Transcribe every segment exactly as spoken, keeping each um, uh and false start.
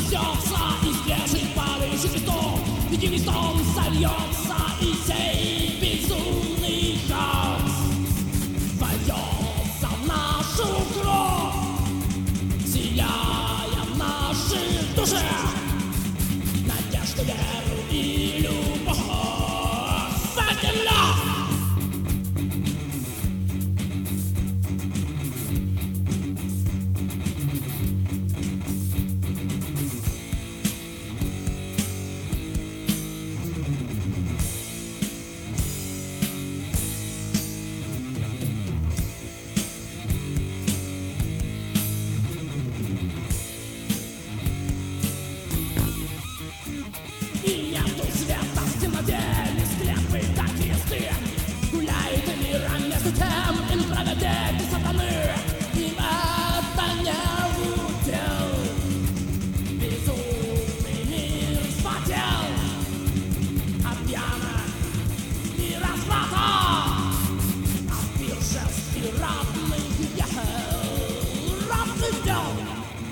вознесется из свежих падающих листов, ведь листом сольется и сей безумный хаос вольется в нашу кровь, сияя в наших душах надежду, веру и любовь. Fuck and love! И нету света в темноте, не склепы, так и листы. Гуляет миром между тем, им правят дети сатаны. Им это не удел. Безумный мир вспотел от пьянок и разврата, от пиршеств и ратных дел, ратных дел.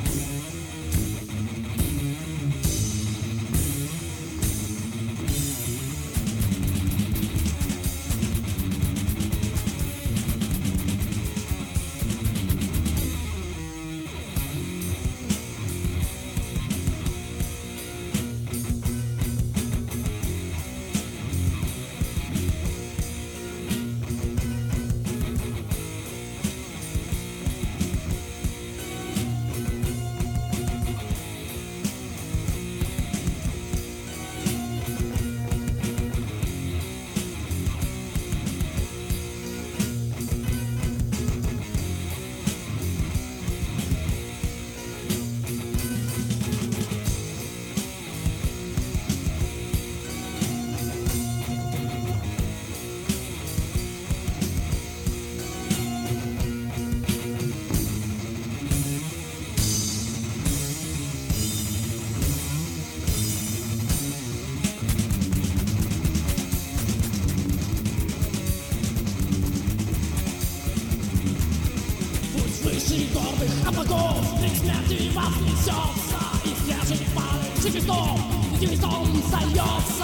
Выше гордых облаков крик смерти вознесется из свежих падающих листов, ведь листом сольется